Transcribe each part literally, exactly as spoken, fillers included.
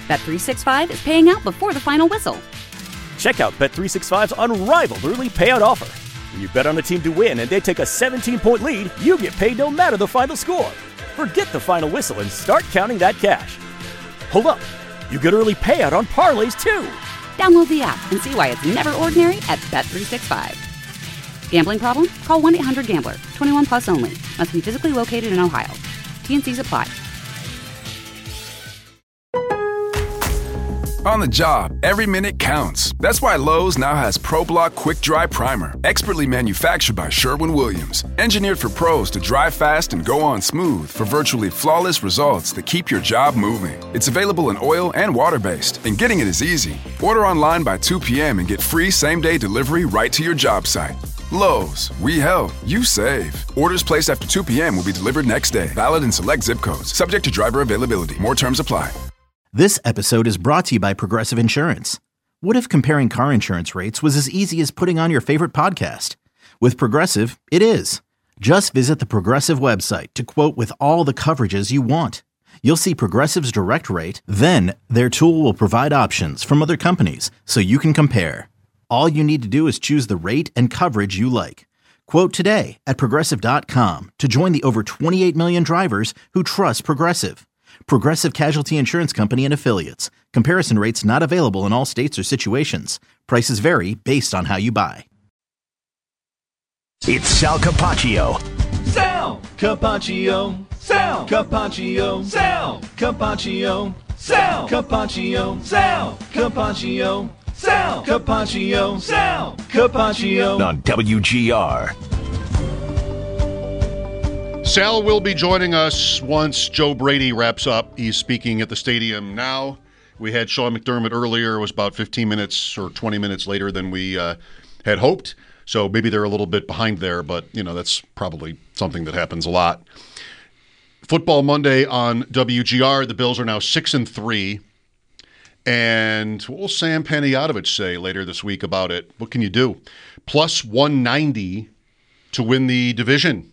Bet three sixty-five is paying out before the final whistle. Check out Bet three sixty-five's unrivaled early payout offer. When you bet on a team to win and they take a seventeen-point lead, you get paid no matter the final score. Forget the final whistle and start counting that cash. Hold up. You get early payout on parlays, too. Download the app and see why it's never ordinary at Bet three sixty-five. Gambling problem? Call one eight hundred gambler. twenty-one plus only. Must be physically located in Ohio. T N Cs apply. On the job, every minute counts. That's why Lowe's now has ProBlock Quick Dry Primer, expertly manufactured by Sherwin-Williams. Engineered for pros to dry fast and go on smooth for virtually flawless results that keep your job moving. It's available in oil and water-based, and getting it is easy. Order online by two p.m. and get free same-day delivery right to your job site. Lowe's, we help, you save. Orders placed after two p.m. will be delivered next day. Valid in select zip codes. Subject to driver availability. More terms apply. This episode is brought to you by Progressive Insurance. What if comparing car insurance rates was as easy as putting on your favorite podcast? With Progressive, it is. Just visit the Progressive website to quote with all the coverages you want. You'll see Progressive's direct rate, then their tool will provide options from other companies so you can compare. All you need to do is choose the rate and coverage you like. Quote today at Progressive dot com to join the over twenty-eight million drivers who trust Progressive. Progressive Casualty Insurance Company and Affiliates. Comparison rates not available in all states or situations. Prices vary based on how you buy. It's Sal Capaccio. Sal Capaccio. Sal Capaccio. Sal Capaccio. Sal Capaccio. Sal Capaccio. Sal Capaccio. Sal Capaccio. On W G R. Sal will be joining us once Joe Brady wraps up. He's speaking at the stadium now. We had Sean McDermott earlier. It was about fifteen minutes or twenty minutes later than we uh, had hoped. So maybe they're a little bit behind there, but you know that's probably something that happens a lot. Football Monday on W G R. The Bills are now six and three. And what will Sam Panayotovich say later this week about it? What can you do? Plus one ninety to win the division.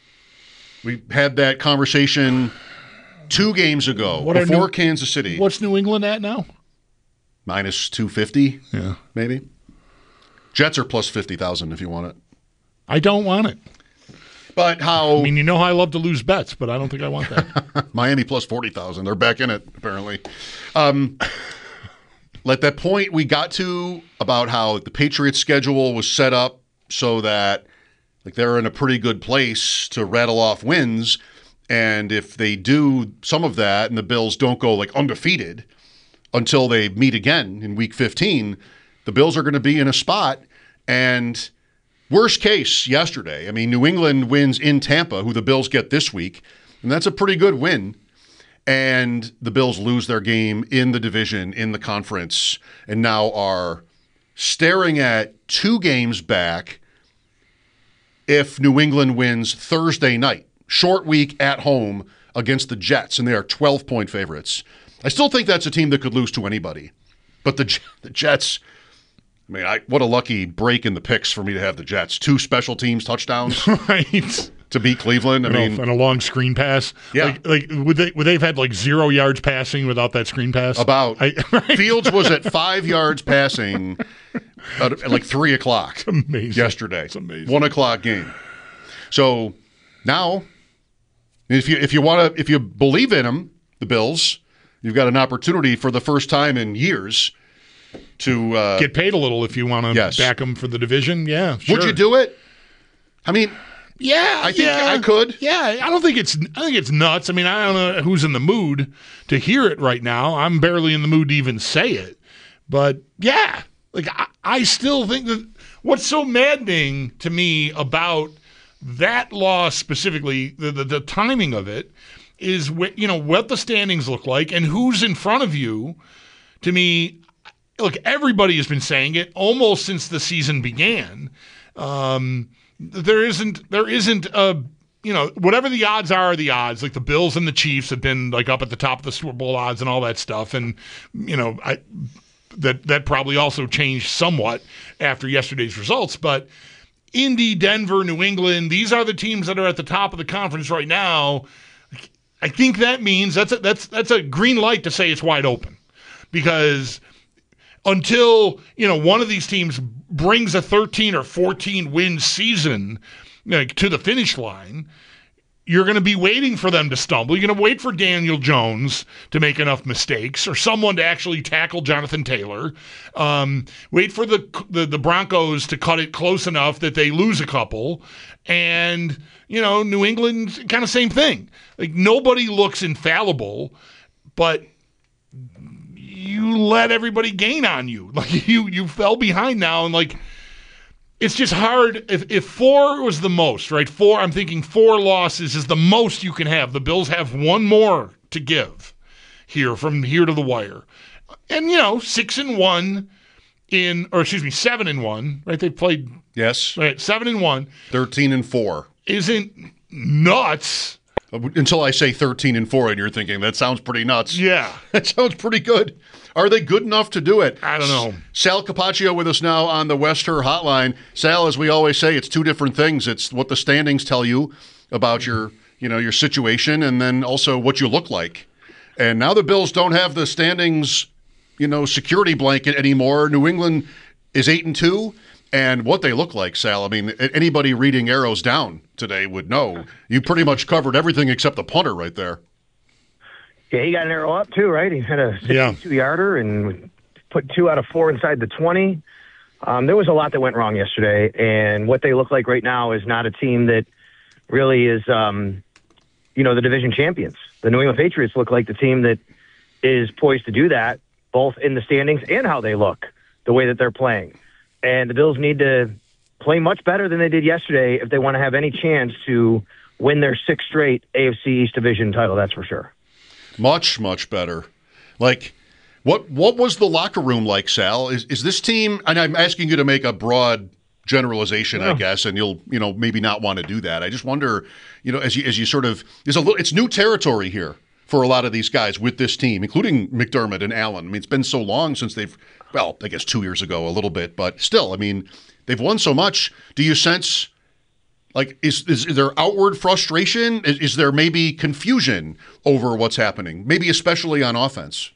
We had that conversation two games ago what before New, Kansas City. What's New England at now? Minus two fifty, yeah, maybe. Jets are plus fifty thousand if you want it. I don't want it. But how... I mean, you know how I love to lose bets, but I don't think I want that. Miami plus forty thousand. They're back in it, apparently. Um, at that point we got to about how the Patriots' schedule was set up so that like they're in a pretty good place to rattle off wins, and if they do some of that and the Bills don't go like undefeated until they meet again in week fifteen, the Bills are going to be in a spot. And worst case yesterday, I mean, New England wins in Tampa, who the Bills get this week, and that's a pretty good win. And the Bills lose their game in the division, in the conference, and now are staring at two games back if New England wins Thursday night, short week at home against the Jets, and they are twelve-point favorites. I still think that's a team that could lose to anybody. But the the Jets, I mean, I, what a lucky break in the picks for me to have the Jets. Two special teams touchdowns right. to beat Cleveland. I you mean, know, and a long screen pass. Yeah. Like, like would they would they've had like zero yards passing without that screen pass? About. I, right? Fields was at five yards passing at, at like three o'clock it's amazing. yesterday. It's amazing. One o'clock game. So now, if you if you want to if you believe in them, the Bills, you've got an opportunity for the first time in years to uh, get paid a little if you want to yes. back them for the division. Yeah, sure. Would you do it? I mean, yeah, I think yeah. I could. Yeah, I don't think it's I think it's nuts. I mean, I don't know who's in the mood to hear it right now. I'm barely in the mood to even say it. But yeah, like I, I still think that what's so maddening to me about that loss specifically, the, the the timing of it, is wh- you know what the standings look like and who's in front of you. To me, look, everybody has been saying it almost since the season began. Um, there isn't there isn't a you know whatever the odds are, the odds. Like the Bills and the Chiefs have been like up at the top of the Super Bowl odds and all that stuff, and you know I that that probably also changed somewhat after yesterday's results, but. Indy, Denver, New England, these are the teams that are at the top of the conference right now. I think that means that's a, that's that's a green light to say it's wide open. because until, you know, one of these teams brings a thirteen or fourteen win season, you know, to the finish line, you're going to be waiting for them to stumble. You're going to wait for Daniel Jones to make enough mistakes or someone to actually tackle Jonathan Taylor. Um, wait for the, the the Broncos to cut it close enough that they lose a couple. And, you know, New England, kind of same thing. Like, nobody looks infallible, but you let everybody gain on you. Like, you you fell behind now, and, like, it's just hard. If, if four was the most, right? Four, I'm thinking four losses is the most you can have. The Bills have one more to give here from here to the wire. And, you know, six and one in, or excuse me, seven and one, right? They played. Yes. Right, seven and one. thirteen and four. Isn't nuts. Until I say thirteen and four, and you're thinking, that sounds pretty nuts. Yeah. That sounds pretty good. Are they good enough to do it? I don't know. Sal Capaccio with us now on the Wester Hotline. Sal, as we always say, it's two different things. It's what the standings tell you about your, you know, your situation, and then also what you look like. And now the Bills don't have the standings, you know, security blanket anymore. New England is eight and two, and what they look like, Sal. I mean, anybody reading Arrows Down today would know. You pretty much covered everything except the punter right there. Yeah, he got an arrow up too, right? He had a sixty-two-yarder yeah. and put two out of four inside the twenty. Um, there was a lot that went wrong yesterday, and what they look like right now is not a team that really is, um, you know, the division champions. The New England Patriots look like the team that is poised to do that, both in the standings and how they look, the way that they're playing. And the Bills need to play much better than they did yesterday if they want to have any chance to win their sixth straight A F C East division title, that's for sure. Much, much better. Like, what what was the locker room like, Sal? Is is this team, and I'm asking you to make a broad generalization, yeah. I guess, and you'll, you know, maybe not want to do that. I just wonder, you know, as you as you sort of, there's a little, it's new territory here for a lot of these guys with this team, including McDermott and Allen. I mean, it's been so long since they've, well, I guess two years ago a little bit, but still, I mean, they've won so much. Do you sense, like, is is, is there outward frustration? Is, is there maybe confusion over what's happening, maybe especially on offense?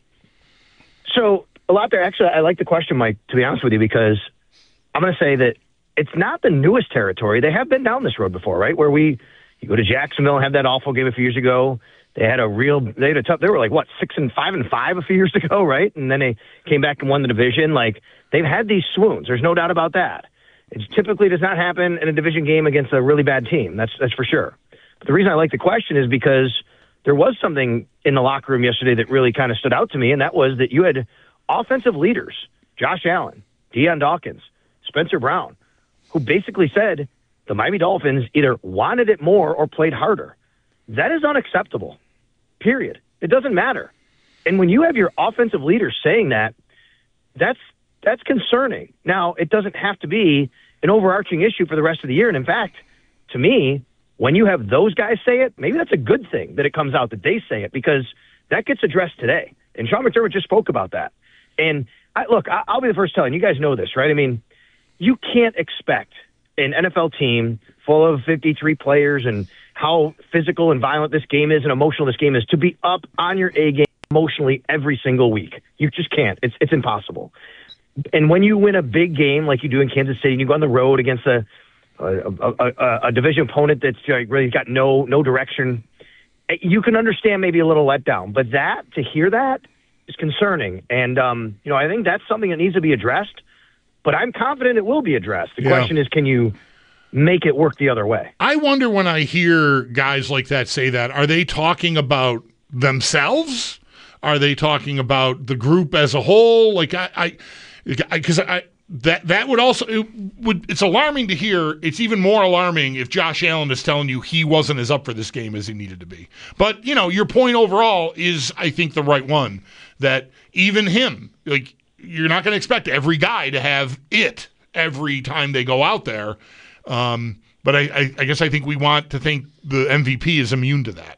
So a lot there. Actually, I like the question, Mike, to be honest with you, because I'm going to say that it's not the newest territory. They have been down this road before, right? Where we, you go to Jacksonville and have that awful game a few years ago. They had a real, they had a tough, they were like, what, six and five and five a few years ago, right? And then they came back and won the division. Like, they've had these swoons. There's no doubt about that. It typically does not happen in a division game against a really bad team. That's that's for sure. But the reason I like the question is because there was something in the locker room yesterday that really kind of stood out to me, and that was that you had offensive leaders, Josh Allen, Deion Dawkins, Spencer Brown, who basically said the Miami Dolphins either wanted it more or played harder. That is unacceptable, period. It doesn't matter. And when you have your offensive leaders saying that, that's that's concerning. Now, it doesn't have to be an overarching issue for the rest of the year. And in fact, to me, when you have those guys say it, maybe that's a good thing that it comes out that they say it, because that gets addressed today. And Sean McDermott just spoke about that. And I, look, I, I'll be the first telling you guys know this, right? I mean, you can't expect an N F L team full of fifty-three players and how physical and violent this game is and emotional this game is to be up on your A game emotionally every single week. You just can't. It's it's impossible. And when you win a big game like you do in Kansas City, and you go on the road against a a, a, a, a division opponent that's really got no no direction, you can understand maybe a little letdown. But that, to hear that, is concerning. And, um, you know, I think that's something that needs to be addressed. But I'm confident it will be addressed. The yeah. question is, can you make it work the other way? I wonder when I hear guys like that say that, are they talking about themselves? Are they talking about the group as a whole? Like, I... I Because I, I that that would also it would it's alarming to hear. It's even more alarming if Josh Allen is telling you he wasn't as up for this game as he needed to be. But you know, your point overall is, I think, the right one. That even him, like, you're not going to expect every guy to have it every time they go out there. Um, but I, I, I guess I think we want to think the M V P is immune to that.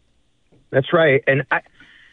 That's right, and I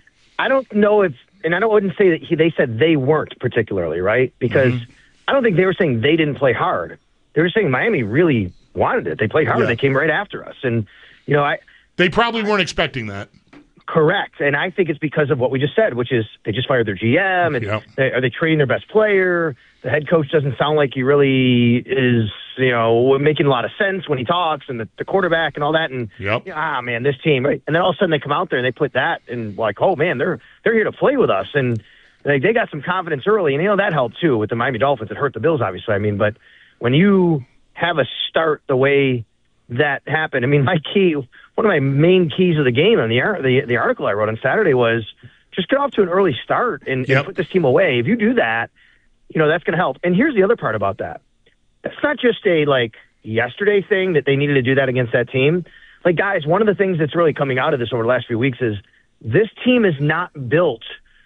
I don't know if. And I don't wouldn't say that he, they said they weren't particularly, right? Because mm-hmm. I don't think they were saying they didn't play hard. They were saying Miami really wanted it. They played hard. Yeah. They came right after us. And, you know, I... They probably weren't expecting that. Correct. And I think it's because of what we just said, which is they just fired their G M. And Yep. they, are they trading their best player? The head coach doesn't sound like he really is, you know, making a lot of sense when he talks, and the, the quarterback and all that. And, Yep. ah, man, this team. Right? And then all of a sudden they come out there and they put that and like, oh, man, they're they're here to play with us. And they, they got some confidence early. And, you know, that helped, too, with the Miami Dolphins. It hurt the Bills, obviously. I mean, but when you have a start the way that happened, I mean, my key – one of my main keys of the game on the, the the article I wrote on Saturday was just get off to an early start and, Yep. and put this team away. If you do that, you know, that's going to help. And here's the other part about that. That's not just a, like, yesterday thing that they needed to do that against that team. Like, guys, one of the things that's really coming out of this over the last few weeks is this team is not built,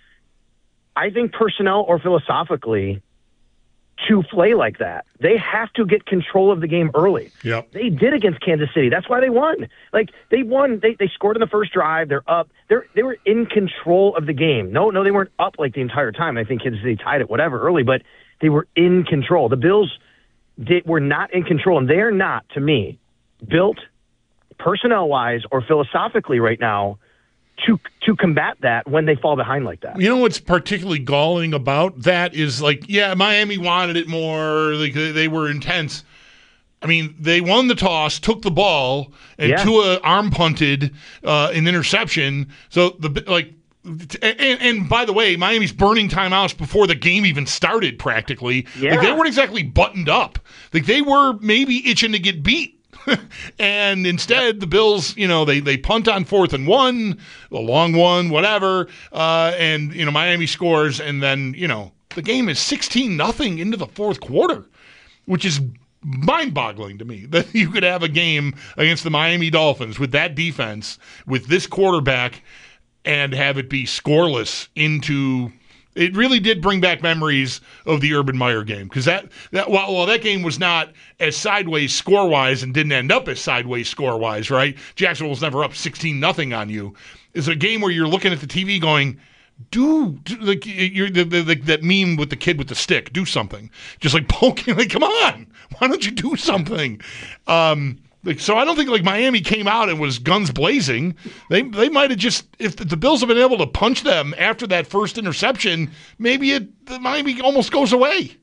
I think, personnel or philosophically, to play like that. They have to get control of the game early. Yep. They did against Kansas City. That's why they won. Like, they won. They they scored in the first drive. They're up. They're they were in control of the game. No, no, they weren't up like the entire time. I think Kansas City tied it whatever early, but they were in control. The Bills did, were not in control, and they are not, to me, built personnel-wise or philosophically right now to to combat that when they fall behind like that. You know what's particularly galling about that is, like, yeah, Miami wanted it more. Like, they, they were intense. I mean, they won the toss, took the ball, and Yeah. Tua arm punted uh, an interception. So, the like, and, and by the way, Miami's burning timeouts before the game even started practically. Yeah. Like, they weren't exactly buttoned up. Like, they were maybe itching to get beat. And instead, the Bills, you know, they they punt on fourth and one, a long one, whatever, uh, and, you know, Miami scores, and then, you know, the game is sixteen nothing into the fourth quarter, which is mind-boggling to me that you could have a game against the Miami Dolphins with that defense, with this quarterback, and have it be scoreless into... It really did bring back memories of the Urban Meyer game, because that, that while, while that game was not as sideways score-wise and didn't end up as sideways score-wise, right? Jacksonville was never up sixteen nothing on you. It's a game where you're looking at the T V going, do, do like you're the, the, the, that meme with the kid with the stick, do something. Just like poking, like, come on, why don't you do something? Um, Like, so I don't think like Miami came out and was guns blazing. They they might have just, if the Bills have been able to punch them after that first interception, maybe it Miami almost goes away.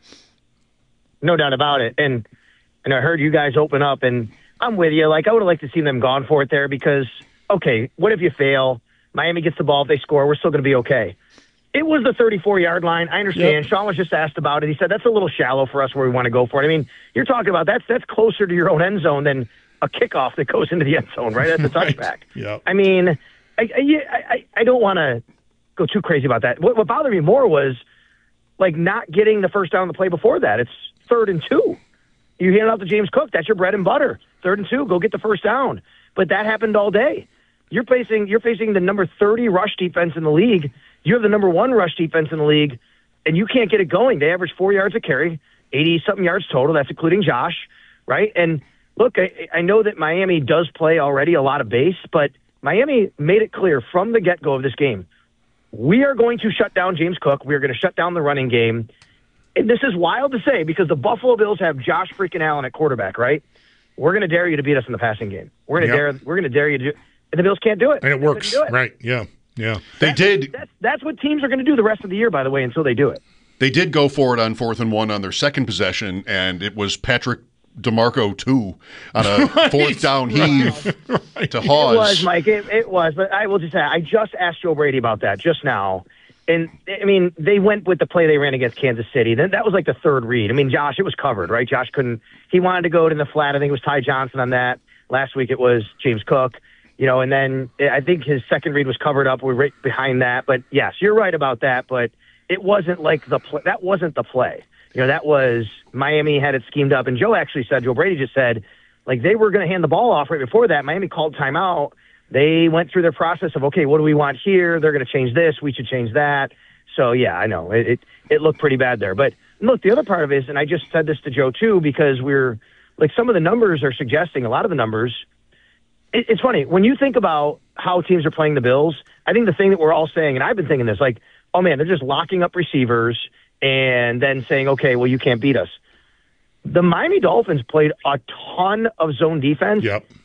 No doubt about it. And and I heard you guys open up, and I'm with you. Like, I would have liked to see them gone for it there because, okay, what if you fail? Miami gets the ball. If they score, we're still going to be okay. It was the thirty-four-yard line. I understand. Yep. Sean was just asked about it. He said that's a little shallow for us where we want to go for it. I mean, you're talking about that's that's closer to your own end zone than a kickoff that goes into the end zone, right? That's a Right. touchback. Yep. I mean, I I, I, I don't want to go too crazy about that. What, what bothered me more was, like, not getting the first down on the play before that. It's third and two. You hand it out to James Cook. That's your bread and butter. Third and two. Go get the first down. But that happened all day. You're facing you're facing the number thirty rush defense in the league. You have the number one rush defense in the league, and you can't get it going. They average four yards a carry, eighty-something yards total. That's including Josh, right? And look, I, I know that Miami does play already a lot of base, but Miami made it clear from the get-go of this game, we are going to shut down James Cook. We are going to shut down the running game. And this is wild to say because the Buffalo Bills have Josh freaking Allen at quarterback, right? We're going to dare you to beat us in the passing game. We're going to Yep. dare. We're going to dare you to do. And the Bills can't do it. And it They couldn't works. do it. Right. Yeah. Yeah. They That's- did. That's, that's what teams are going to do the rest of the year, by the way, until they do it. They did go for it on fourth and one on their second possession, and it was Patrick DeMarco two on a Right, fourth down heave right. to It Hawes. was, Mike. It, it was. But I will just say, I just asked Joe Brady about that just now. And, I mean, they went with the play they ran against Kansas City. Then that was like the third read. I mean, Josh, it was covered, right? Josh couldn't – he wanted to go to the flat. I think it was Ty Johnson on that. Last week it was James Cook. You know, and then I think his second read was covered up. We're right behind that. But, yes, you're right about that. But it wasn't like the play. That wasn't the play. You know, that was Miami had it schemed up. And Joe actually said, Joe Brady just said, like, they were going to hand the ball off right before that. Miami called timeout. They went through their process of, okay, what do we want here? They're going to change this. We should change that. So, yeah, I know. It, it it looked pretty bad there. But, look, the other part of it is, and I just said this to Joe, too, because we're, like, some of the numbers are suggesting, a lot of the numbers, it, it's funny. When you think about how teams are playing the Bills, I think the thing that we're all saying, and I've been thinking this, like, oh, man, they're just locking up receivers and then saying, okay, well, you can't beat us. The Miami Dolphins played a ton of zone defense. Yep.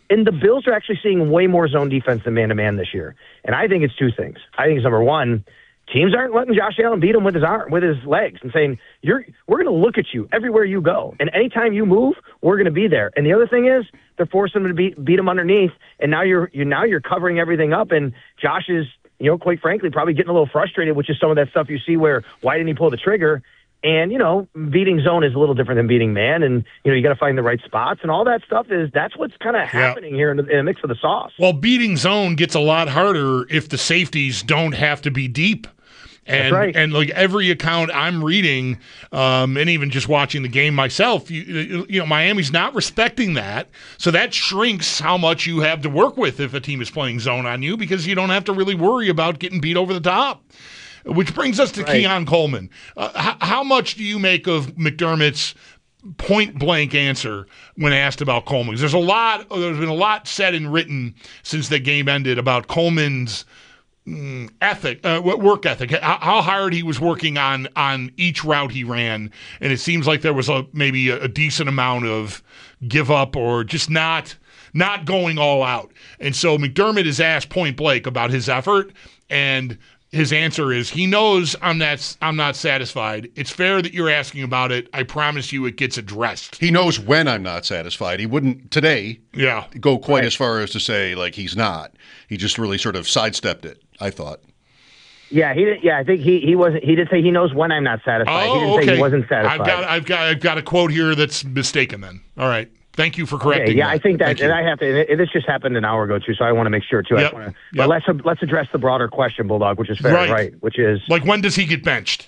And the Bills are actually seeing way more zone defense than man-to-man this year. And I think it's two things. I think it's number one, teams aren't letting Josh Allen beat him with his arm, with his legs, and saying, "You're we're going to look at you everywhere you go, and anytime you move, we're going to be there." And the other thing is, they're forcing him to beat beat him underneath, and now you're you now you're covering everything up, and Josh is, you know, quite frankly, probably getting a little frustrated, which is some of that stuff you see where why didn't he pull the trigger? And, you know, beating zone is a little different than beating man. And, you know, you got to find the right spots. And all that stuff is, that's what's kind of happening yeah. here in the, in the mix of the sauce. Well, beating zone gets a lot harder if the safeties don't have to be deep. And, that's right. and like every account I'm reading, um, and even just watching the game myself, you, you know, Miami's not respecting that. So that shrinks how much you have to work with if a team is playing zone on you, because you don't have to really worry about getting beat over the top. Which brings us to right. Keon Coleman. Uh, h- how much do you make of McDermott's point-blank answer when asked about Coleman? Because there's a lot, there's been a lot said and written since the game ended about Coleman's mm, ethic, uh, work ethic, how, how hard he was working on on each route he ran, and it seems like there was a maybe a, a decent amount of give up or just not not going all out. And so McDermott is asked point-blank about his effort, and his answer is, he knows I'm not I'm not satisfied. It's fair that you're asking about it. I promise you it gets addressed. He knows when I'm not satisfied. He wouldn't today yeah. go quite right. as far as to say, like, he's not. He just really sort of sidestepped it, I thought. Yeah, he did, yeah, I think he, he wasn't he did say he knows when I'm not satisfied. Oh, he didn't okay. say he wasn't satisfied. I've got I've got I've got a quote here that's mistaken then. All right. Thank you for correcting. Okay, yeah, that. I think that, Thank and you. I have to. And this just happened an hour ago too, so I want to make sure too. Yep. I wanna, Yep. But let's let's address the broader question, Bulldog, which is fair, right. right? Which is like, when does he get benched?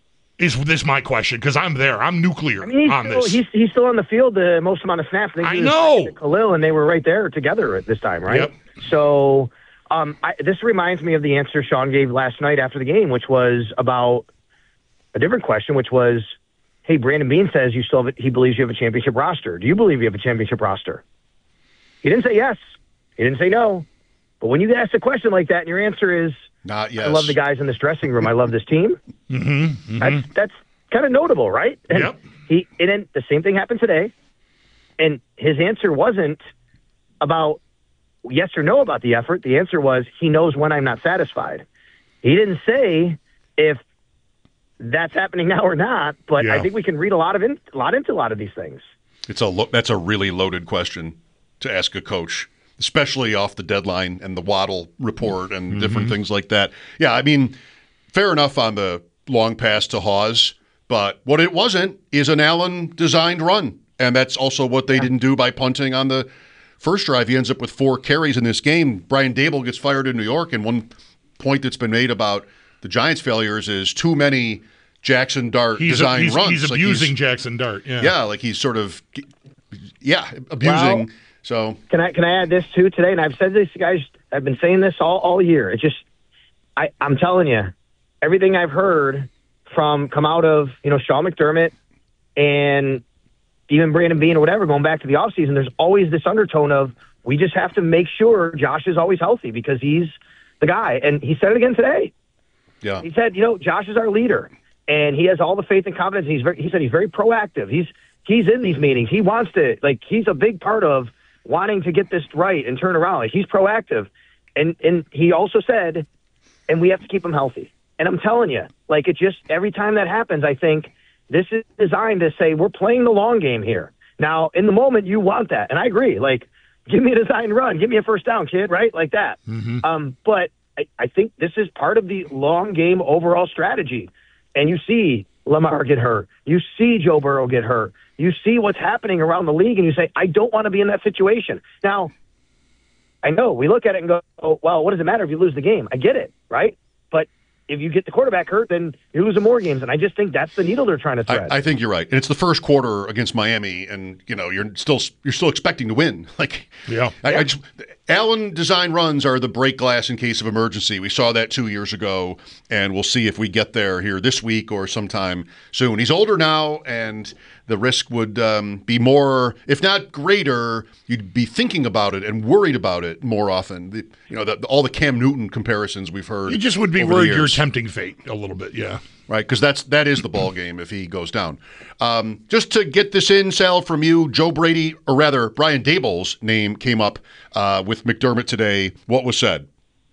Is this my question? Because I'm there. I'm nuclear I mean, he's on still, this. He's he's still on the field the most amount of snaps. I, think I he was know. Khalil, and they were right there together at this time, right? Yep. So um, I, this reminds me of the answer Sean gave last night after the game, which was about a different question, which was, hey, Brandon Beane says you still have a, he believes you have a championship roster. Do you believe you have a championship roster? He didn't say yes. He didn't say no. But when you ask a question like that and your answer is, not yes. I love the guys in this dressing room. I love this team. mm-hmm, mm-hmm. That's that's kind of notable, right? And yep. He and then the same thing happened today. And his answer wasn't about yes or no about the effort. The answer was he knows when I'm not satisfied. He didn't say if that's happening now or not, but yeah. I think we can read a lot of in, a lot into a lot of these things. It's a lo- that's a really loaded question to ask a coach, especially off the deadline and the Waddle report and mm-hmm. different things like that. Yeah, I mean, fair enough on the long pass to Hawes, but what it wasn't is an Allen-designed run, and that's also what they yeah. didn't do by punting on the first drive. He ends up with four carries in this game. Brian Dable gets fired in New York, and one point that's been made about the Giants' failures is too many Jackson Dart he's design a, he's, runs. He's like abusing he's, Jackson Dart. Yeah. yeah, like he's sort of, yeah, abusing. Well, so can I can I add this too today? And I've said this, guys. I've been saying this all, all year. It's just, I I'm telling you, everything I've heard from come out of you know Sean McDermott and even Brandon Beane or whatever, going back to the offseason, there's always this undertone of we just have to make sure Josh is always healthy because he's the guy. And he said it again today. Yeah. He said, you know, Josh is our leader, and he has all the faith and confidence. He's very, he said he's very proactive. He's he's in these meetings. He wants to, like, he's a big part of wanting to get this right and turn around. Like, he's proactive. And and he also said, and we have to keep him healthy. And I'm telling you, like, it just, every time that happens, I think this is designed to say we're playing the long game here. Now, in the moment, you want that. And I agree. Like, give me a designed run. Give me a first down, kid, right? Like that. Mm-hmm. Um, but I, I think this is part of the long game overall strategy. And you see Lamar get hurt. You see Joe Burrow get hurt. You see what's happening around the league, and you say, I don't want to be in that situation. Now, I know we look at it and go, oh, well, what does it matter if you lose the game? I get it, right? But if you get the quarterback hurt, then you're losing more games. And I just think that's the needle they're trying to thread. I, I think you're right. And it's the first quarter against Miami, and you know you're still you're still expecting to win. Like, yeah, I, yeah. I just, Allen design runs are the break glass in case of emergency. We saw that two years ago, and we'll see if we get there here this week or sometime soon. He's older now, and the risk would um, be more, if not greater. You'd be thinking about it and worried about it more often. The, you know, the, all the Cam Newton comparisons we've heard. You just would be over the worried you're years. tempting fate a little bit, yeah. right? Because that's that is the ball game if he goes down. Um, just to get this in, Sal, from you, Joe Brady, or rather Brian Daboll's name came up uh, with McDermott today. What was said?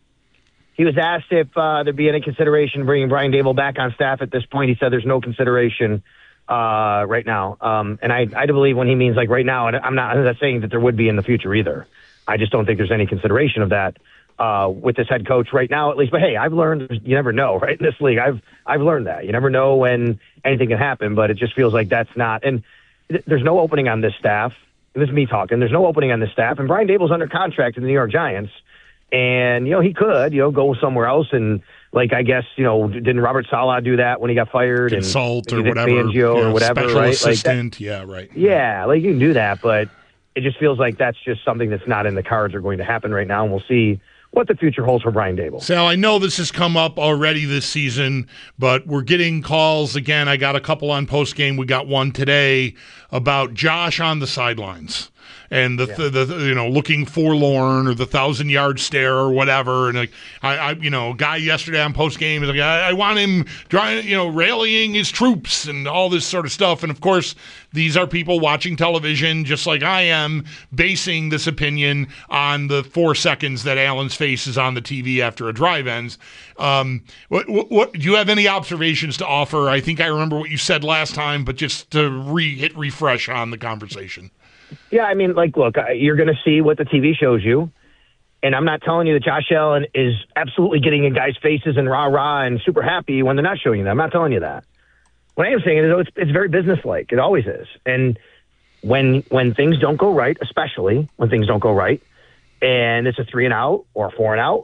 He was asked if uh, there'd be any consideration bringing Brian Daboll back on staff at this point. He said there's no consideration uh, right now. Um, and I, I believe when he means like right now, and I'm not, I'm not saying that there would be in the future either. I just don't think there's any consideration of that uh, with this head coach right now, at least. But hey, I've learned you never know, right? In this league, I've I've learned that you never know when anything can happen. But it just feels like that's not. And th- there's no opening on this staff. This is me talking. There's no opening on this staff. And Brian Daboll's under contract in the New York Giants. And, you know, he could, you know, go somewhere else. And, like, I guess, you know, didn't Robert Saleh do that when he got fired? Consult and or whatever. Fangio you know, or whatever, special right? assistant. Like that, yeah, right. Yeah, like, you can do that. But it just feels like that's just something that's not in the cards or going to happen right now. And we'll see what the future holds for Brian Daboll. Sal, I know this has come up already this season, but we're getting calls again. I got a couple on postgame. We got one today about Josh on the sidelines. And the, yeah. the, the you know looking forlorn or the thousand yard stare or whatever, and like I, I you know guy yesterday on post game is like I, I want him trying you know rallying his troops and all this sort of stuff. And of course these are people watching television just like I am, basing this opinion on the four seconds that Allen's face is on the T V after a drive ends. Um, what, what, what do you have any observations to offer? I think I remember what you said last time, but just to re hit refresh on the conversation. Yeah, I mean, like, look, you're going to see what the T V shows you, and I'm not telling you that Josh Allen is absolutely getting in guys' faces and rah-rah and super happy when they're not showing you that. I'm not telling you that. What I am saying is it's, it's very businesslike. It always is. And when when things don't go right, especially when things don't go right, and it's a three and out or a four and out,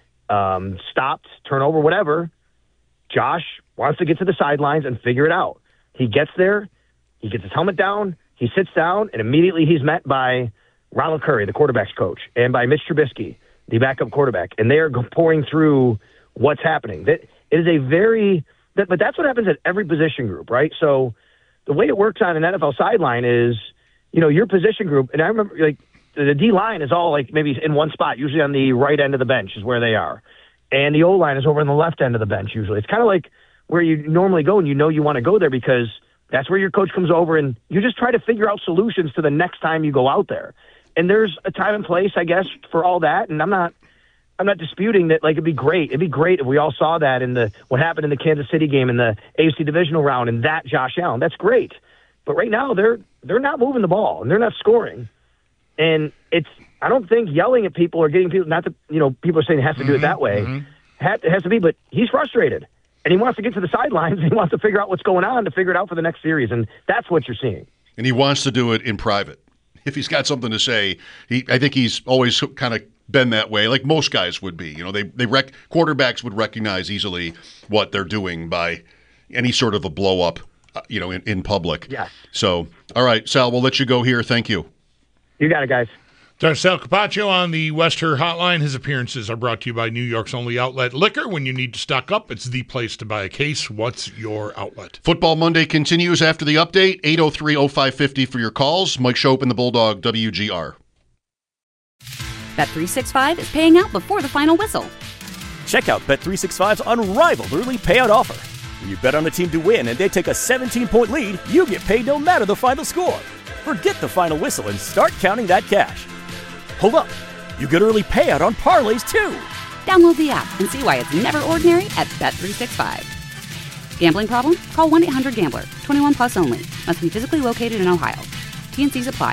um, stopped, turnover, whatever, Josh wants to get to the sidelines and figure it out. He gets there, he gets his helmet down, he sits down, and immediately he's met by Ronald Curry, the quarterback's coach, and by Mitch Trubisky, the backup quarterback, and they are pouring through what's happening. That it is a very, that, but that's what happens at every position group, right? So the way it works on an N F L sideline is, you know, your position group, and I remember like the D line is all like maybe in one spot, usually on the right end of the bench is where they are, and the O line is over on the left end of the bench usually. It's kind of like where you normally go, and you know you want to go there because that's where your coach comes over, and you just try to figure out solutions to the next time you go out there. And there's a time and place, I guess, for all that. And I'm not, I'm not disputing that. Like it'd be great. It'd be great if we all saw that in the what happened in the Kansas City game in the A F C divisional round, and that Josh Allen. That's great. But right now they're they're not moving the ball and they're not scoring. And it's I don't think yelling at people or getting people. Not that you know people are saying it has to do it that way. Mm-hmm. Has, it has to be, but he's frustrated. And he wants to get to the sidelines. He wants to figure out what's going on to figure it out for the next series. And that's what you're seeing. And he wants to do it in private. If he's got something to say, he I think he's always kind of been that way, like most guys would be. You know, they they rec- quarterbacks would recognize easily what they're doing by any sort of a blow up, uh, you know, in, in public. Yeah. So, all right, Sal, we'll let you go here. Thank you. You got it, guys. Sal Capaccio on the Wester Hotline. His appearances are brought to you by New York's only outlet liquor. When you need to stock up, it's the place to buy a case. What's your outlet? Football Monday continues after the update. eight oh three oh five fifty for your calls. Mike Schopp and the Bulldog, W G R. Bet three sixty-five is paying out before the final whistle. Check out Bet three sixty-five's unrivaled early payout offer. When you bet on a team to win and they take a seventeen-point lead, you get paid no matter the final score. Forget the final whistle and start counting that cash. Hold up. You get early payout on parlays, too. Download the app and see why it's never ordinary at Bet three sixty-five. Gambling problem? Call one eight hundred gambler. twenty-one plus only. Must be physically located in Ohio. T N Cs apply.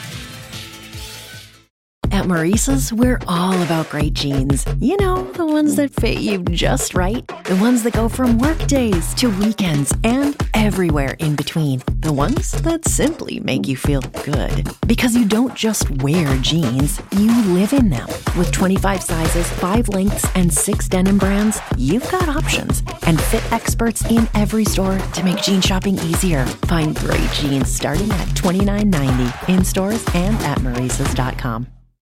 At Maurice's, we're all about great jeans. You know, the ones that fit you just right. The ones that go from work days to weekends and everywhere in between. The ones that simply make you feel good. Because you don't just wear jeans, you live in them. With twenty-five sizes, five lengths, and six denim brands, you've got options. And fit experts in every store to make jean shopping easier. Find great jeans starting at twenty-nine ninety in stores and at Maurices dot com.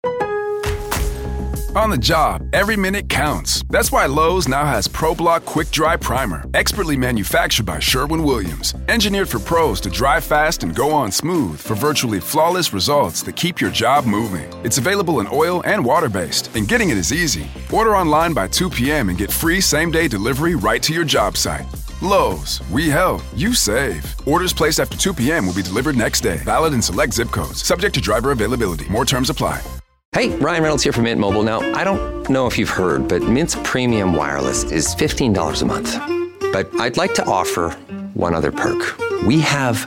On the job, every minute counts. That's why Lowe's now has ProBlock Quick Dry Primer, expertly manufactured by Sherwin-Williams. Engineered for pros to dry fast and go on smooth for virtually flawless results that keep your job moving. It's available in oil and water-based, and getting it is easy. Order online by two p.m. and get free same-day delivery right to your job site. Lowe's, we help, you save. Orders placed after two p.m. will be delivered next day. Valid in select zip codes. Subject to driver availability. More terms apply. Hey, Ryan Reynolds here from Mint Mobile. Now, I don't know if you've heard, but Mint's premium wireless is fifteen dollars a month. But I'd like to offer one other perk. We have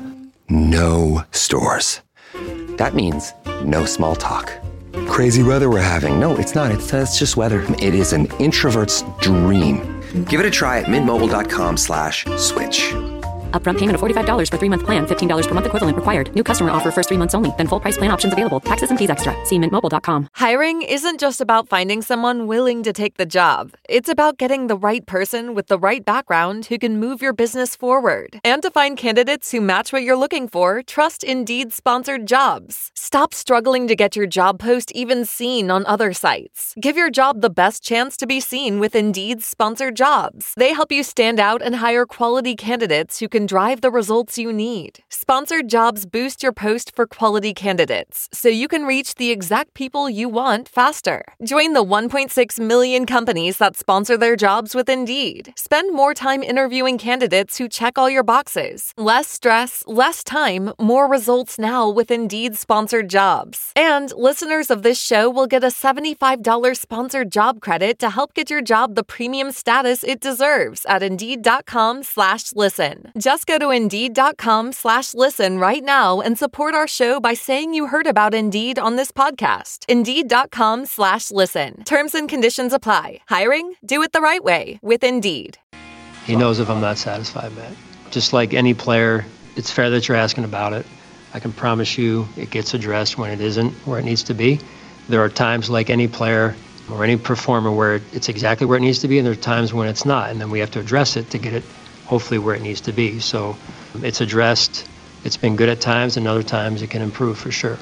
no stores. That means no small talk. Crazy weather we're having. No, it's not. It's, uh, it's just weather. It is an introvert's dream. Give it a try at mintmobile.com slash switch. Upfront payment of forty-five dollars for three-month plan, fifteen dollars per month equivalent required. New customer offer first three months only. Then full price plan options available. Taxes and fees extra. See mint mobile dot com. Hiring isn't just about finding someone willing to take the job. It's about getting the right person with the right background who can move your business forward. And to find candidates who match what you're looking for, trust Indeed sponsored jobs. Stop struggling to get your job post even seen on other sites. Give your job the best chance to be seen with Indeed sponsored jobs. They help you stand out and hire quality candidates who can drive the results you need. Sponsored jobs boost your post for quality candidates, so you can reach the exact people you want faster. Join the one point six million companies that sponsor their jobs with Indeed. Spend more time interviewing candidates who check all your boxes. Less stress, less time, more results now with Indeed sponsored jobs. And listeners of this show will get a seventy-five dollars sponsored job credit to help get your job the premium status it deserves at Indeed.com slash listen. Just go to Indeed.com slash listen right now and support our show by saying you heard about Indeed on this podcast. Indeed.com slash listen. Terms and conditions apply. Hiring? Do it the right way with Indeed. He knows if I'm not satisfied, Matt. Just like any player, it's fair that you're asking about it. I can promise you it gets addressed when it isn't where it needs to be. There are times, like any player or any performer, where it's exactly where it needs to be, and there are times when it's not, and then we have to address it to get it hopefully where it needs to be. So it's addressed. It's been good at times, and other times it can improve for sure.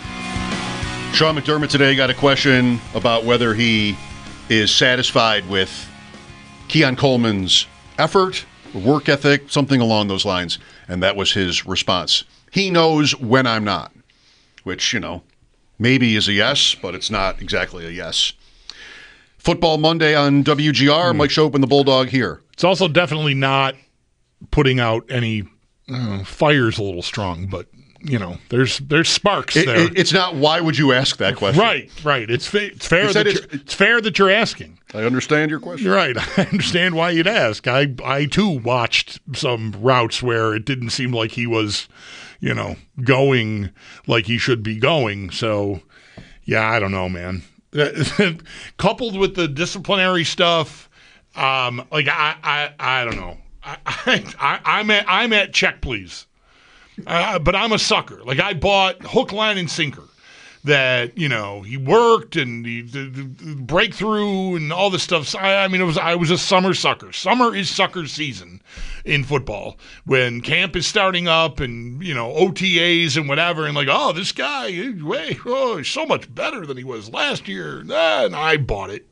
Sean McDermott today got a question about whether he is satisfied with Keon Coleman's effort, work ethic, something along those lines, and that was his response. He knows when I'm not, which, you know, maybe is a yes, but it's not exactly a yes. Football Monday on W G R. Hmm. Mike Schopp and the Bulldog here. It's also definitely not putting out any uh, fires a little strong, but, you know, there's there's sparks it, there. It, it's not why would you ask that question? Right, right. It's, fa- it's, fair that it's, you're, it's fair that you're asking. I understand your question. You're right. I understand why you'd ask. I, I, too, watched some routes where it didn't seem like he was, you know, going like he should be going. So, yeah, I don't know, man. Coupled with the disciplinary stuff, um, like I, I, I don't know. I, I, I'm at, I'm at check, please. Uh, but I'm a sucker. Like I bought hook, line, and sinker. That, you know, he worked and the, the, the breakthrough and all this stuff. I, I mean, it was I was a summer sucker. Summer is sucker season in football when camp is starting up and, you know, O T As and whatever. And like, oh, this guy, way, oh, he's so much better than he was last year. And I bought it.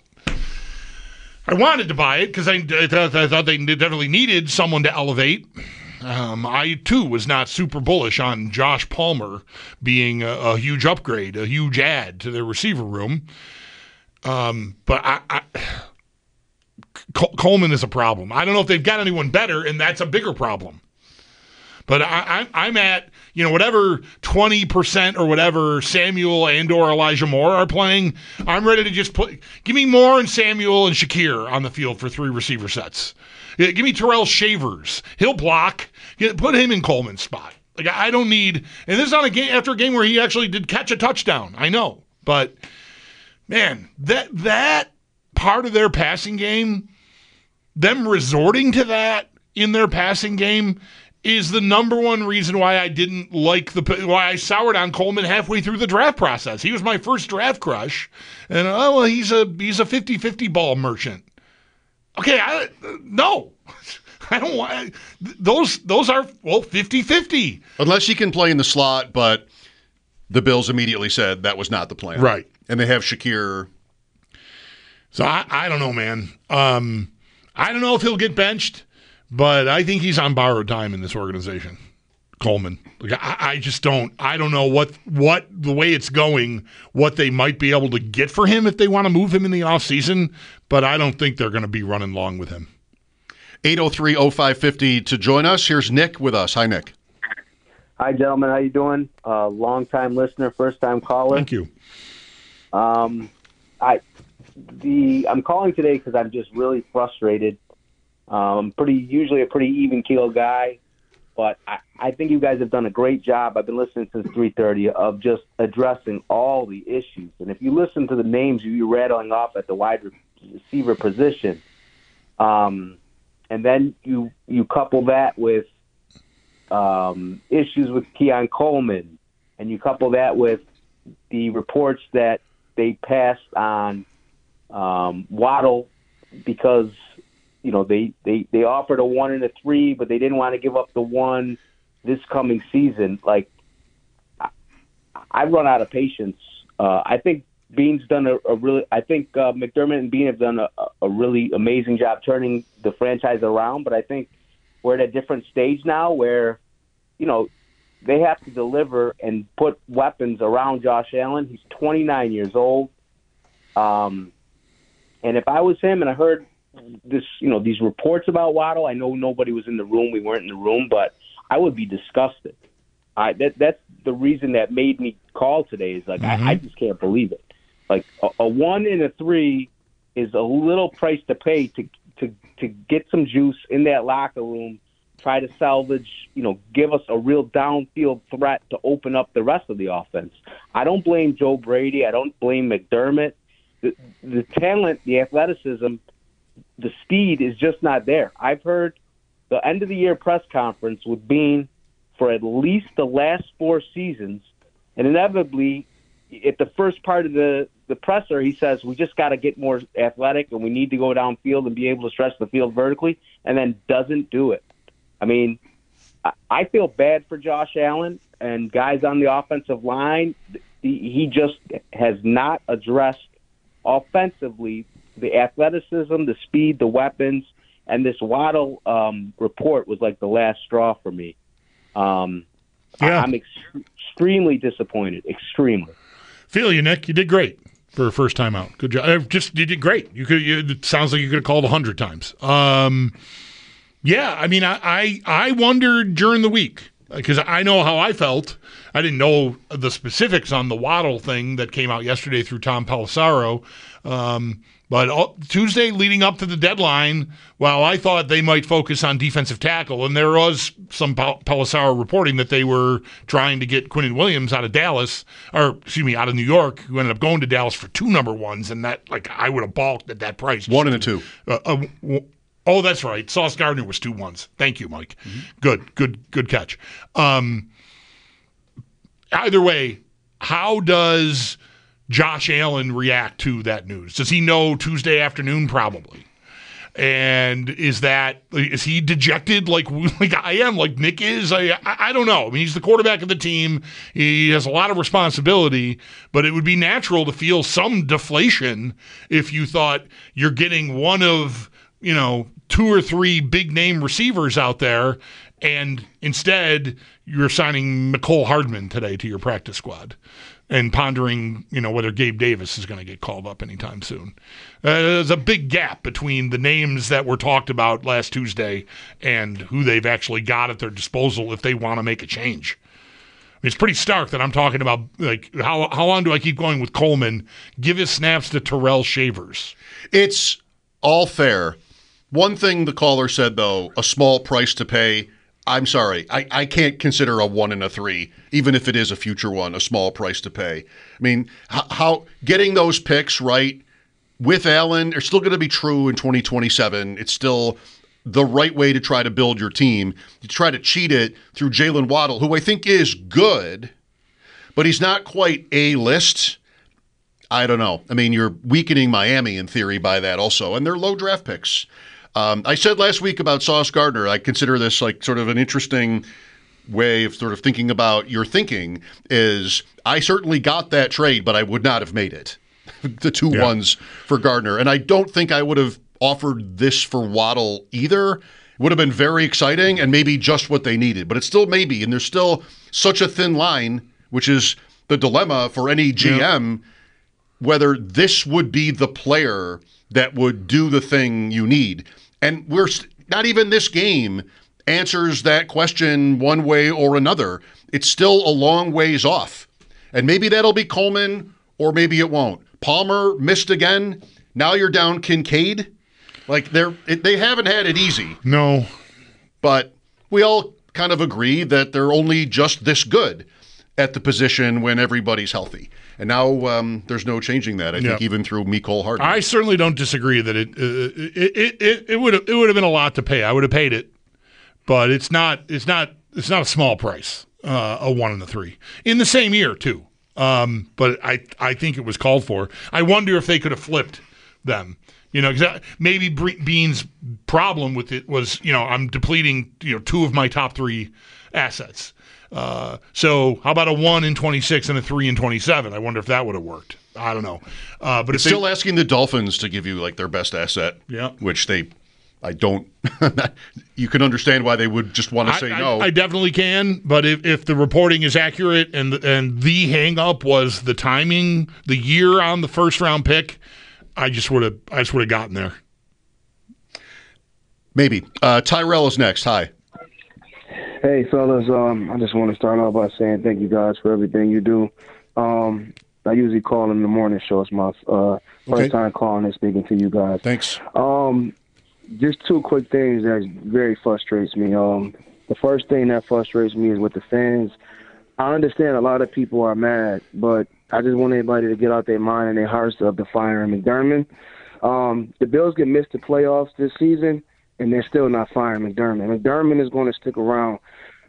I wanted to buy it because I, I, th- I thought they definitely needed someone to elevate. Um, I, too, was not super bullish on Josh Palmer being a, a huge upgrade, a huge add to their receiver room. Um, but I, I, Col- Coleman is a problem. I don't know if they've got anyone better, and that's a bigger problem. But I, I, I'm at, you know, whatever twenty percent or whatever Samuel and or Elijah Moore are playing, I'm ready to just put, give me Moore and Samuel and Shakir on the field for three receiver sets. Give me Terrell Shavers. He'll block. Put him in Coleman's spot. Like I don't need, and this is on a game after a game where he actually did catch a touchdown. I know, but man, that that part of their passing game, them resorting to that in their passing game, is the number one reason why I didn't like the why I soured on Coleman halfway through the draft process. He was my first draft crush, and oh well, he's a he's a fifty-fifty ball merchant. Okay, I, no, I don't want those. Those are well fifty-fifty. Unless he can play in the slot, but the Bills immediately said that was not the plan, right? And they have Shakir. So I, I don't know, man. Um, I don't know if he'll get benched, but I think he's on borrowed time in this organization. Coleman, like I, I just don't. I don't know what what the way it's going, what they might be able to get for him if they want to move him in the offseason, but I don't think they're going to be running long with him. eight oh three oh five five oh to join us. Here's Nick with us. Hi, Nick. Hi, gentlemen. How you doing? Uh, long-time listener, first-time caller. Thank you. Um, I the I'm calling today because I'm just really frustrated. Um, I'm pretty usually a pretty even-keel guy, but I, I think you guys have done a great job. I've been listening since three thirty of just addressing all the issues. And if you listen to the names you're rattling off at the wide receiver position, um, and then you you couple that with um, issues with Keon Coleman, and you couple that with the reports that they passed on um, Waddle because you know they, they, they offered a one and a three, but they didn't want to give up the one this coming season. Like I, I run out of patience. Uh, I think Bean's done a, a really. I think uh, McDermott and Bean have done a, a really amazing job turning the franchise around. But I think we're at a different stage now where, you know, they have to deliver and put weapons around Josh Allen. He's twenty-nine years old. Um, and if I was him and I heard this, you know, these reports about Waddle, I know nobody was in the room. We weren't in the room, but I would be disgusted. I, that, that's the reason that made me call today is like, mm-hmm. I, I just can't believe it. Like a, a one and a three is a little price to pay to, to, to get some juice in that locker room, try to salvage, you know, give us a real downfield threat to open up the rest of the offense. I don't blame Joe Brady. I don't blame McDermott. The, the talent, the athleticism, the speed is just not there. I've heard the end of the year press conference with Bean for at least the last four seasons, and inevitably at the first part of the, the presser, he says, we just got to get more athletic and we need to go downfield and be able to stretch the field vertically, and then doesn't do it. I mean, I feel bad for Josh Allen and guys on the offensive line. He just has not addressed offensively the athleticism, the speed, the weapons, and this Waddle um, report was like the last straw for me. Um, yeah. I'm ex- extremely disappointed, extremely. Feel you, Nick. You did great for a first time out. Good job. Just you did great. You could. You, it sounds like you could have called a hundred times. Um, yeah, I mean, I, I I wondered during the week because I know how I felt. I didn't know the specifics on the Waddle thing that came out yesterday through Tom Pelissero. Um, but all, Tuesday leading up to the deadline, while I thought they might focus on defensive tackle, and there was some Pel- Pelissero reporting that they were trying to get Quinnen Williams out of Dallas, or excuse me, out of New York, who ended up going to Dallas for two number ones, and that, like, I would have balked at that price. One and a two. Uh, uh, oh, that's right. Sauce Gardner was two ones. Thank you, Mike. Mm-hmm. Good, good, good catch. Um, either way, how does Josh Allen react to that news? Does he know Tuesday afternoon? Probably. And is that is he dejected like like I am, like Nick is? I, I I don't know. I mean, he's the quarterback of the team. He has a lot of responsibility, but it would be natural to feel some deflation if you thought you're getting one of, you know, two or three big name receivers out there, and instead you're signing Mecole Hardman today to your practice squad and pondering, you know, whether Gabe Davis is going to get called up anytime soon. Uh, there's a big gap between the names that were talked about last Tuesday and who they've actually got at their disposal if they want to make a change. I mean, it's pretty stark that I'm talking about, like, how how long do I keep going with Coleman? Give his snaps to Terrell Shavers. It's all fair. One thing the caller said, though, a small price to pay. I'm sorry. I, I can't consider a one and a three, even if it is a future one, a small price to pay. I mean, how, how getting those picks right with Allen are still going to be true in twenty twenty-seven. It's still the right way to try to build your team. You try to cheat it through Jalen Waddle, who I think is good, but he's not quite A-list. I don't know. I mean, you're weakening Miami in theory by that also, and they're low draft picks. Um, I said last week about Sauce Gardner, I consider this like sort of an interesting way of sort of thinking about your thinking is I certainly got that trade, but I would not have made it. The two yeah. ones for Gardner. And I don't think I would have offered this for Waddle either. It would have been very exciting and maybe just what they needed, but it's still maybe. And there's still such a thin line, which is the dilemma for any G M, yeah. whether this would be the player that would do the thing you need. And we're not even this game answers that question one way or another. It's still a long ways off. And maybe that'll be Coleman, or maybe it won't. Palmer missed again. Now you're down Kincaid. Like, they're it, they haven't had it easy. No. But we all kind of agree that they're only just this good at the position when everybody's healthy. And now um, there's no changing that, I yeah. think, even through Mecole Hardman. I certainly don't disagree that it uh, it it it, it would have it would have been a lot to pay. I would have paid it. But it's not it's not it's not a small price, uh, a one and a three. In the same year, too. Um, but I I think it was called for. I wonder if they could have flipped them. You know, because maybe Bean's problem with it was, you know, I'm depleting, you know, two of my top three assets. Uh, so how about a one in twenty-six and a three in twenty-seven? I wonder if that would have worked. I don't know. Uh, but it's if still they, asking the Dolphins to give you like their best asset. Yeah. Which they, I don't. You can understand why they would just want to say I, no. I, I definitely can. But if, if the reporting is accurate and and the hang up was the timing, the year on the first round pick, I just would have. I just would have gotten there. Maybe. Uh, Tyrell is next. Hi. Hey, fellas. Um, I just want to start off by saying thank you guys for everything you do. Um, I usually call in the morning show. It's my uh, first okay. time calling and speaking to you guys. Thanks. Um, just two quick things that very frustrates me. Um, the first thing that frustrates me is with the fans. I understand a lot of people are mad, but I just want everybody to get out their mind and their hearts of the firing McDermott. Um, the Bills can miss the playoffs this season, and they're still not firing McDermott. McDermott is going to stick around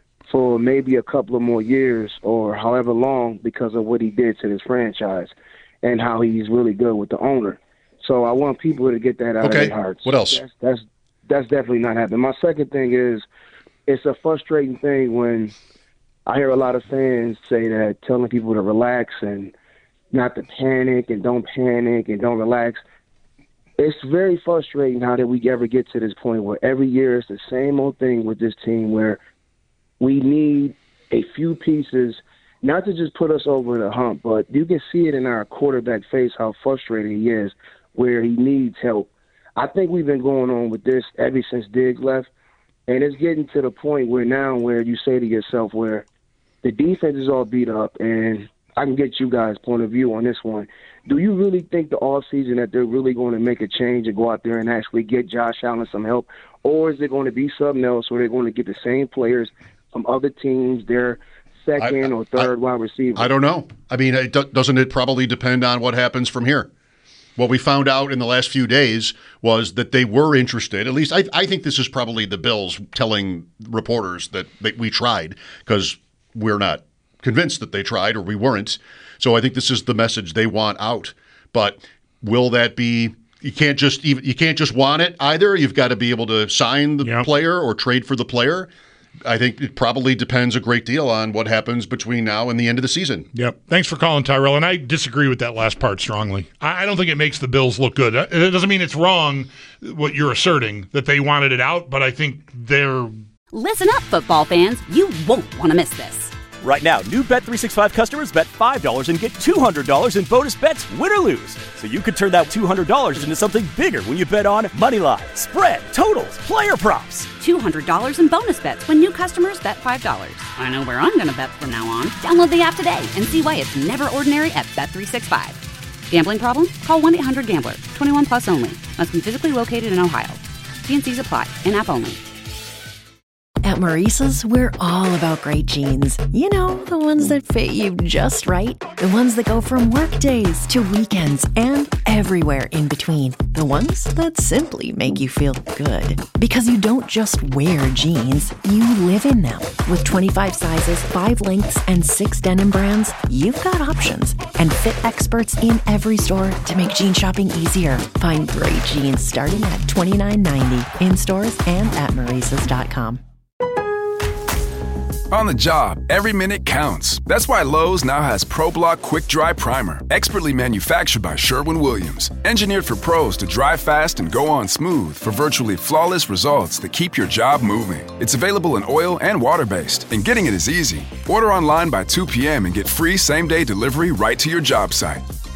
for maybe a couple of more years or however long because of what he did to this franchise and how he's really good with the owner. So I want people to get that out okay. of their hearts. What else? That's, that's that's definitely not happening. My second thing is it's a frustrating thing when I hear a lot of fans say that telling people to relax and not to panic and don't panic and don't relax. It's very frustrating how that we ever get to this point where every year it's the same old thing with this team where we need a few pieces, not to just put us over the hump, but you can see it in our quarterback face how frustrated he is, where he needs help. I think we've been going on with this ever since Diggs left, and it's getting to the point where now where you say to yourself where the defense is all beat up, and I can get you guys' point of view on this one. Do you really think the offseason that they're really going to make a change and go out there and actually get Josh Allen some help, or is it going to be something else where they're going to get the same players from other teams, their second I, or third I, wide receiver? I don't know. I mean, it do, doesn't it probably depend on what happens from here? What we found out in the last few days was that they were interested. At least I, I think this is probably the Bills telling reporters that, that we tried because we're not convinced that they tried or we weren't. So I think this is the message they want out. But will that be – you can't just even, you can't just want it either. You've got to be able to sign the yep. player or trade for the player. I think it probably depends a great deal on what happens between now and the end of the season. Yep. Thanks for calling, Tyrell. And I disagree with that last part strongly. I don't think it makes the Bills look good. It doesn't mean it's wrong what you're asserting, that they wanted it out, but I think they're... Listen up, football fans. You won't want to miss this. Right now, new Bet three sixty-five customers bet five dollars and get two hundred dollars in bonus bets, win or lose. So you could turn that two hundred dollars into something bigger when you bet on money line, spread, totals, player props. two hundred dollars in bonus bets when new customers bet five dollars. I know where I'm going to bet from now on. Download the app today and see why it's never ordinary at Bet three sixty-five. Gambling problem? Call one eight hundred gambler. twenty-one plus only. Must be physically located in Ohio. T N Cs apply. In-app only. At Maurice's, we're all about great jeans. You know, the ones that fit you just right. The ones that go from work days to weekends and everywhere in between. The ones that simply make you feel good. Because you don't just wear jeans, you live in them. With twenty-five sizes, five lengths, and six denim brands, you've got options. And fit experts in every store to make jean shopping easier. Find great jeans starting at twenty-nine ninety in stores and at Maurices dot com. On the job, every minute counts. That's why Lowe's now has ProBlock Quick Dry Primer, expertly manufactured by Sherwin-Williams. Engineered for pros to dry fast and go on smooth for virtually flawless results that keep your job moving. It's available in oil and water-based, and getting it is easy. Order online by two p.m. and get free same-day delivery right to your job site.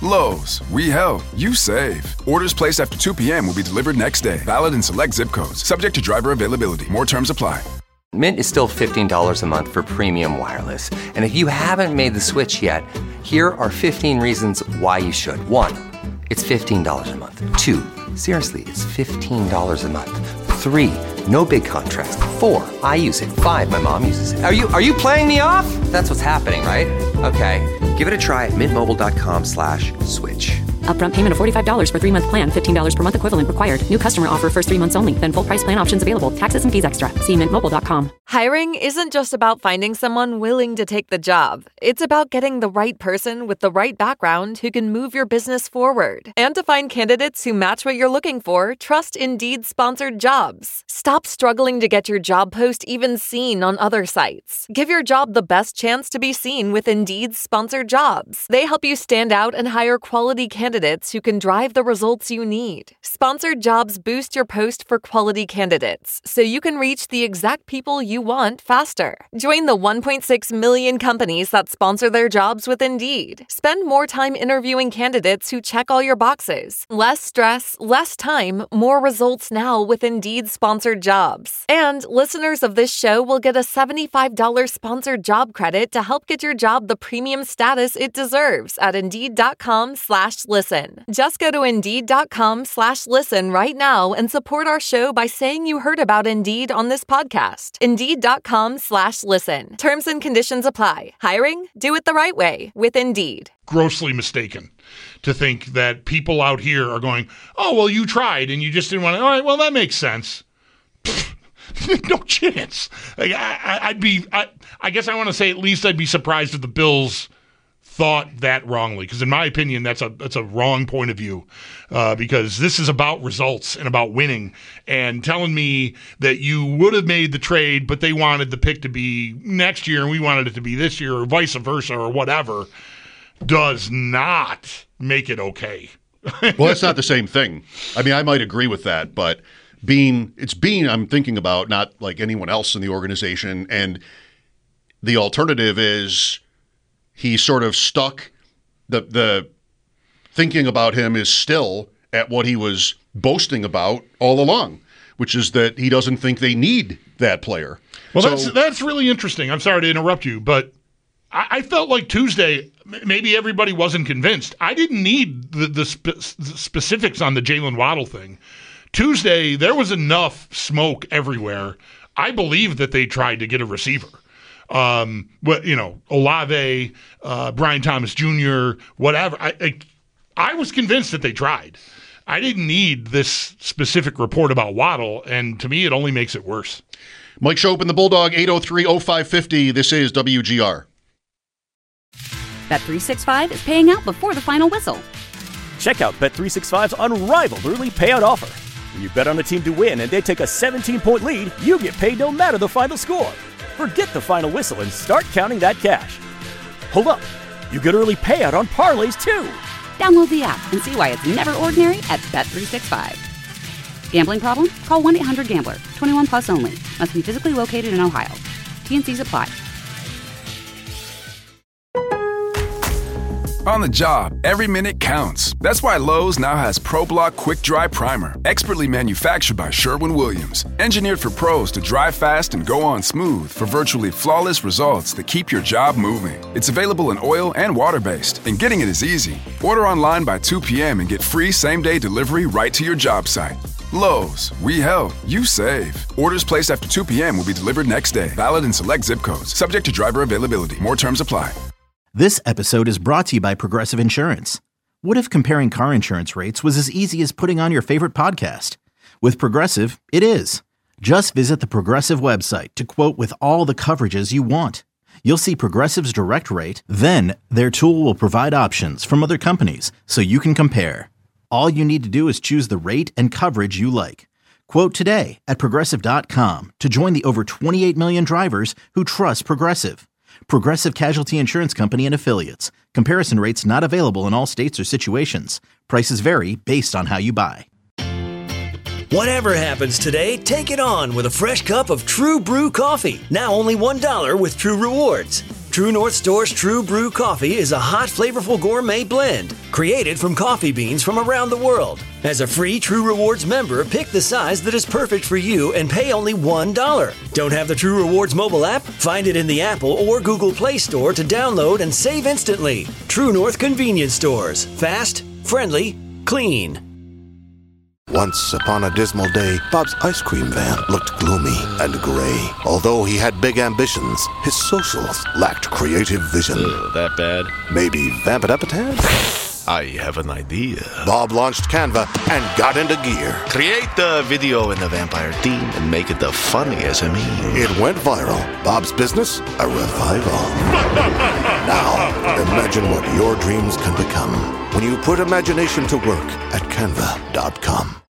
Lowe's, we help, you save. Orders placed after two p.m. will be delivered next day. Valid in select zip codes. Subject to driver availability. More terms apply. Mint is still fifteen dollars a month for premium wireless. And if you haven't made the switch yet, here are fifteen reasons why you should. One, it's fifteen dollars a month. Two, seriously, it's fifteen dollars a month. Three, no big contracts. Four, I use it. Five, my mom uses it. Are you are you playing me off? That's what's happening, right? Okay, give it a try at mintmobile.com slash switch. Upfront payment of forty-five dollars for three-month plan, fifteen dollars per month equivalent required. New customer offer first three months only. Then full price plan options available. Taxes and fees extra. See mint mobile dot com. Hiring isn't just about finding someone willing to take the job. It's about getting the right person with the right background who can move your business forward. And to find candidates who match what you're looking for, trust Indeed sponsored jobs. Stop struggling to get your job post even seen on other sites. Give your job the best chance to be seen with Indeed sponsored jobs. They help you stand out and hire quality candidates Candidates who can drive the results you need. Sponsored jobs boost your post for quality candidates, so you can reach the exact people you want faster. Join the one point six million companies that sponsor their jobs with Indeed. Spend more time interviewing candidates who check all your boxes. Less stress, less time, more results now with Indeed sponsored jobs. And listeners of this show will get a seventy-five dollars sponsored job credit to help get your job the premium status it deserves at Indeed.com slash listen. Just go to Indeed.com slash listen right now and support our show by saying you heard about Indeed on this podcast. Indeed.com slash listen. Terms and conditions apply. Hiring? Do it the right way with Indeed. Grossly mistaken to think that people out here are going, oh, well, you tried and you just didn't want to. All right, well, that makes sense. No chance. Like, I, I'd be, I, I guess I want to say at least I'd be surprised if the Bills thought that wrongly, because in my opinion, that's a that's a wrong point of view, uh, because this is about results and about winning, and telling me that you would have made the trade, but they wanted the pick to be next year and we wanted it to be this year, or vice versa, or whatever, does not make it okay. Well, that's not the same thing. I mean, I might agree with that, but Beane, it's Beane I'm thinking about, not like anyone else in the organization, and the alternative is he's sort of stuck. The the thinking about him is still at what he was boasting about all along, which is that he doesn't think they need that player. Well, so, that's that's really interesting. I'm sorry to interrupt you, but I, I felt like Tuesday, maybe everybody wasn't convinced. I didn't need the, the, spe- the specifics on the Jalen Waddle thing. Tuesday, there was enough smoke everywhere. I believe that they tried to get a receiver. Um, but you know, Olave, uh, Brian Thomas Junior, whatever. I, I I was convinced that they tried. I didn't need this specific report about Waddle, and to me, it only makes it worse. Mike Schopp and the Bulldog, eight oh three oh five fifty. This is W G R. Bet three sixty-five is paying out before the final whistle. Check out Bet three sixty-five's unrivaled early payout offer. When you bet on a team to win and they take a seventeen-point lead, you get paid no matter the final score. Forget the final whistle and start counting that cash. Hold up. You get early payout on parlays, too. Download the app and see why it's never ordinary at Bet three sixty-five. Gambling problem? Call one eight hundred gambler. twenty-one plus only. Must be physically located in Ohio. T and C's apply. On the job, every minute counts. That's why Lowe's now has ProBlock Quick Dry Primer, expertly manufactured by Sherwin-Williams. Engineered for pros to dry fast and go on smooth for virtually flawless results that keep your job moving. It's available in oil and water-based, and getting it is easy. Order online by two p.m. and get free same-day delivery right to your job site. Lowe's, we help, you save. Orders placed after two p.m. will be delivered next day. Valid in select zip codes. Subject to driver availability. More terms apply. This episode is brought to you by Progressive Insurance. What if comparing car insurance rates was as easy as putting on your favorite podcast? With Progressive, it is. Just visit the Progressive website to quote with all the coverages you want. You'll see Progressive's direct rate, then their tool will provide options from other companies so you can compare. All you need to do is choose the rate and coverage you like. Quote today at Progressive dot com to join the over twenty-eight million drivers who trust Progressive. Progressive Casualty Insurance Company and Affiliates. Comparison rates not available in all states or situations. Prices vary based on how you buy. Whatever happens today, take it on with a fresh cup of True Brew coffee. Now only one dollar with True Rewards. True North Store's True Brew Coffee is a hot, flavorful gourmet blend created from coffee beans from around the world. As a free True Rewards member, pick the size that is perfect for you and pay only one dollar. Don't have the True Rewards mobile app? Find it in the Apple or Google Play Store to download and save instantly. True North Convenience Stores. Fast, friendly, clean. Once upon a dismal day, Bob's ice cream van looked gloomy and gray. Although he had big ambitions, his socials lacked creative vision. Ugh, that bad? Maybe vamp it up a tad? I have an idea. Bob launched Canva and got into gear. Create the video in the vampire theme and make it the funniest of me. It went viral. Bob's business, a revival. Now, imagine what your dreams can become when you put imagination to work at canva dot com.